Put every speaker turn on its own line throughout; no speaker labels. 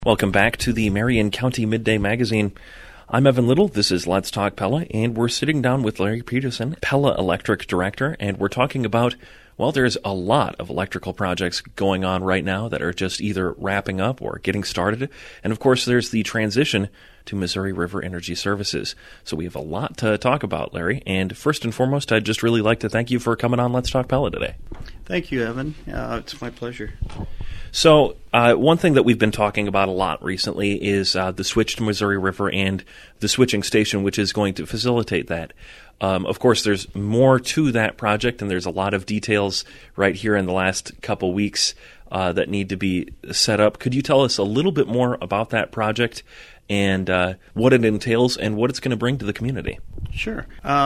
Welcome back to the Marion County Midday Magazine. I'm Evan Little. This is Let's Talk Pella, and we're sitting down with Larry Peterson, Pella Electric Director, and we're talking about, well, there's a lot of electrical projects going on right now that are just either wrapping up or getting started. And, of course, there's the transition to Missouri River Energy Services. So we have a lot to talk about, Larry. And first and foremost, I'd just really like to thank you for coming on Let's Talk Pella today.
Thank you, Evan. It's my pleasure.
So one thing that we've been talking about a lot recently is the switch to Missouri River and the switching station, which is going to facilitate that. Of course, there's more to that project, and there's a lot of details right here in the last couple weeks that need to be set up. Could you tell us a little bit more about that project and what it entails and what it's going to bring to the community?
Sure.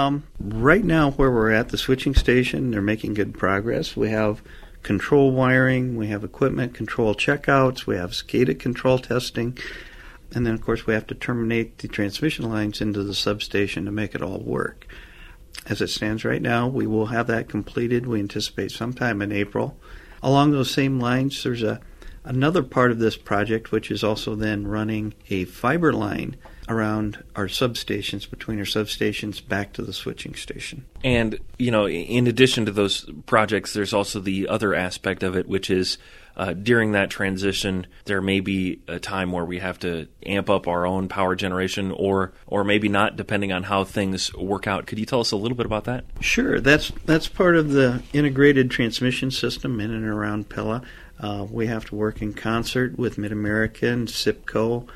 Right now, where we're at, the switching station, they're making good progress. We have control wiring, we have equipment control checkouts, we have SCADA control testing, and then, of course, we have to terminate the transmission lines into the substation to make it all work. As it stands right now, we will have that completed. We anticipate sometime in April. Along those same lines, there's another part of this project, which is also then running a fiber line around our substations, between our substations back to the switching station.
And, you know, in addition to those projects, there's also the other aspect of it, which is during that transition, there may be a time where we have to amp up our own power generation or maybe not, depending on how things work out. Could you tell us a little bit about that?
Sure. That's part of the integrated transmission system in and around Pella. We have to work in concert with Mid-American, SIPCO,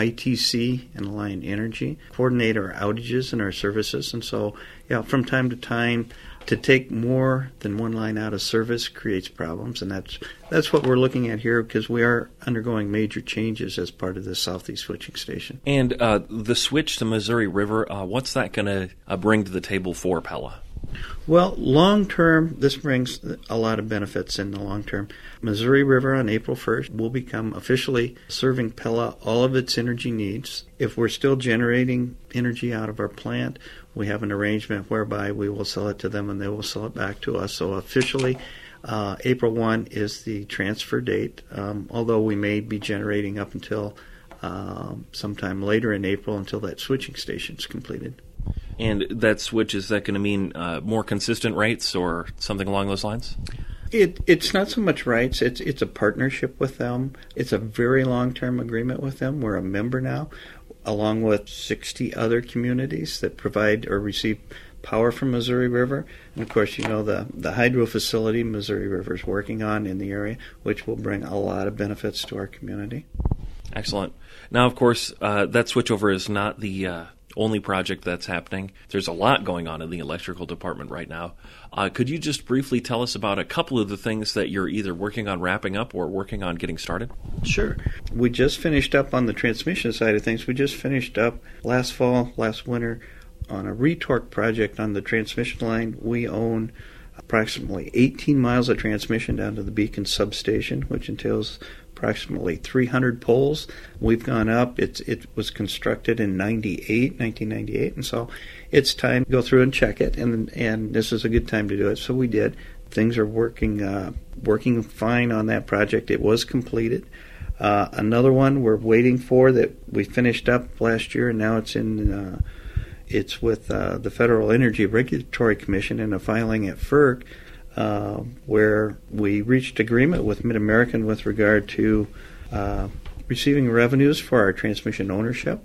ITC, and Alliant Energy, coordinate our outages and our services. And so, from time to time, to take more than one line out of service creates problems. And that's what we're looking at here, because we are undergoing major changes as part of the Southeast Switching Station.
And the switch to Missouri River, what's that going to bring to the table for Pella?
Well, long term, this brings a lot of benefits in the long term. Missouri River on April 1st will become officially serving Pella all of its energy needs. If we're still generating energy out of our plant, we have an arrangement whereby we will sell it to them and they will sell it back to us. So officially, April 1 is the transfer date, although we may be generating up until sometime later in April until that switching station is completed.
And that switch, is that going to mean more consistent rates or something along those lines?
It's not so much rights. It's a partnership with them. It's a very long-term agreement with them. We're a member now, along with 60 other communities that provide or receive power from Missouri River. And, of course, you know the hydro facility Missouri River is working on in the area, which will bring a lot of benefits to our community.
Excellent. Now, of course, that switchover is not the only project that's happening. There's a lot going on in the electrical department right now. Could you just briefly tell us about a couple of the things that you're either working on wrapping up or working on getting started?
Sure. We just finished up on the transmission side of things. We just finished up last winter, on a retorque project on the transmission line. We own approximately 18 miles of transmission down to the Beacon substation, which entails approximately 300 poles. We've gone up. It was constructed in 1998, and so it's time to go through and check it, and this is a good time to do it. So we did. Things are working fine on that project. It was completed. Another one we're waiting for that we finished up last year, and now it's with the Federal Energy Regulatory Commission in a filing at FERC, where we reached agreement with Mid-American with regard to receiving revenues for our transmission ownership.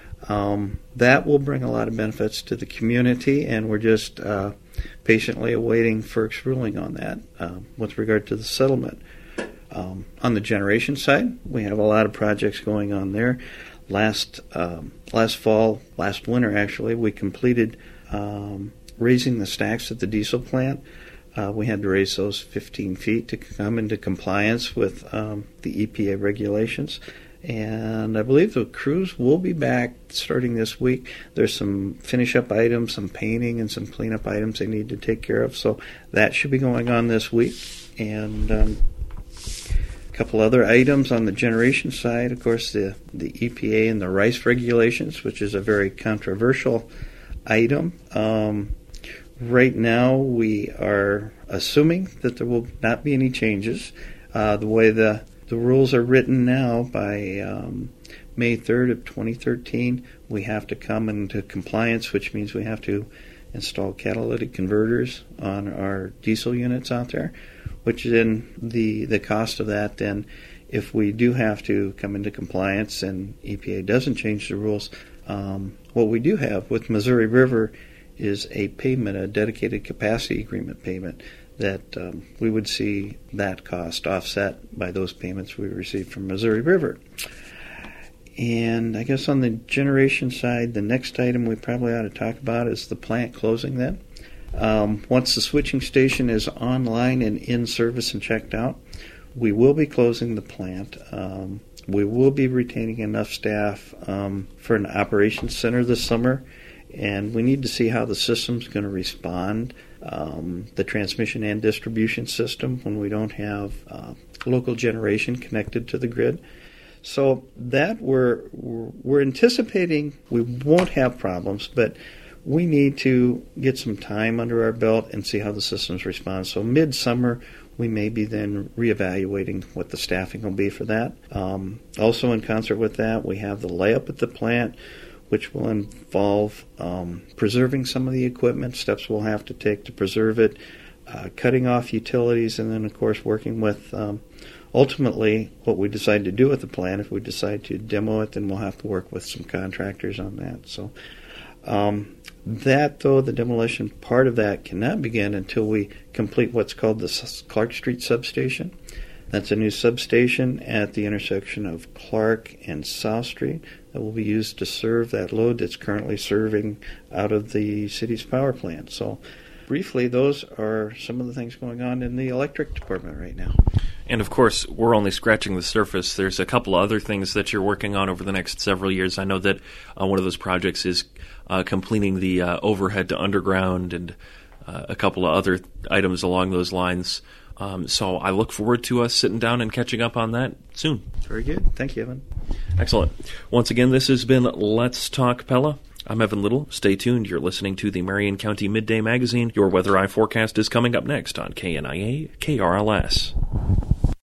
That will bring a lot of benefits to the community, and we're just patiently awaiting FERC's ruling on that with regard to the settlement. On the generation side, we have a lot of projects going on there. Last winter, actually, we completed raising the stacks at the diesel plant. We had to raise those 15 feet to come into compliance with the EPA regulations. And I believe the crews will be back starting this week. There's some finish-up items, some painting, and some cleanup items they need to take care of. So that should be going on this week. And a couple other items on the generation side, of course, the EPA and the RICE regulations, which is a very controversial item. Right now, we are assuming that there will not be any changes. The way the The rules are written now by May 3rd of 2013. We have to come into compliance, which means we have to install catalytic converters on our diesel units out there, which then the cost of that then, if we do have to come into compliance and EPA doesn't change the rules, what we do have with Missouri River is a payment, a dedicated capacity agreement payment, that we would see that cost offset by those payments we receive from Missouri River. And I guess on the generation side, the next item we probably ought to talk about is the plant closing then. Once the switching station is online and in service and checked out, we will be closing the plant. We will be retaining enough staff for an operations center this summer, and we need to see how the system's going to respond, the transmission and distribution system, when we don't have local generation connected to the grid. So that we're anticipating we won't have problems, but we need to get some time under our belt and see how the systems respond. So midsummer, we may be then reevaluating what the staffing will be for that. Also in concert with that, we have the layup at the plant, which will involve preserving some of the equipment, steps we'll have to take to preserve it, cutting off utilities, and then, of course, working with ultimately what we decide to do with the plant. If we decide to demo it, then we'll have to work with some contractors on that. So that, though, the demolition part of that cannot begin until we complete what's called the Clark Street substation. That's a new substation at the intersection of Clark and South Street that will be used to serve that load that's currently serving out of the city's power plant. So briefly, those are some of the things going on in the electric department right now.
And of course, we're only scratching the surface. There's a couple of other things that you're working on over the next several years. I know that one of those projects is completing the overhead to underground and a couple of other items along those lines. So I look forward to us sitting down and catching up on that soon.
Very good. Thank you, Evan.
Excellent. Once again, this has been Let's Talk Pella. I'm Evan Little. Stay tuned. You're listening to the Marion County Midday Magazine. Your Weather Eye forecast is coming up next on KNIA KRLS.